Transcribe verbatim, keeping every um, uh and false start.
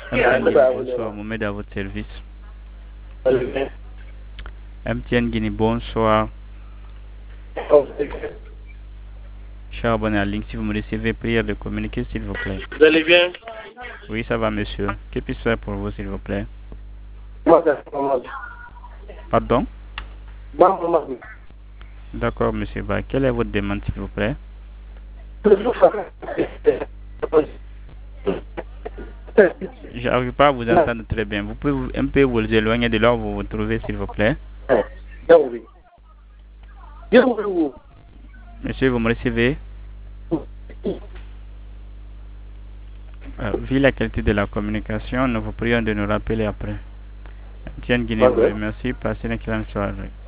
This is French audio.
M T N Guinée, bonsoir. Mohamed à votre service. M T N Guinée, bonsoir. Cher abonné à ligne, si vous me recevez, prière de communiquer, s'il vous plaît. Vous allez bien? Oui, ça va, monsieur. Que puis-je faire pour vous, s'il vous plaît? Pardon? D'accord, monsieur Ba. Quelle est votre demande, s'il vous plaît? Je n'arrive pas à vous entendre très bien. Vous pouvez vous, un peu vous éloigner de là où vous vous trouvez, s'il vous plaît? Monsieur, vous me recevez? Euh, vu la qualité de la communication, nous vous prions de nous rappeler après. Tiens, Guinée, vous remercie. Passez une excellente soirée.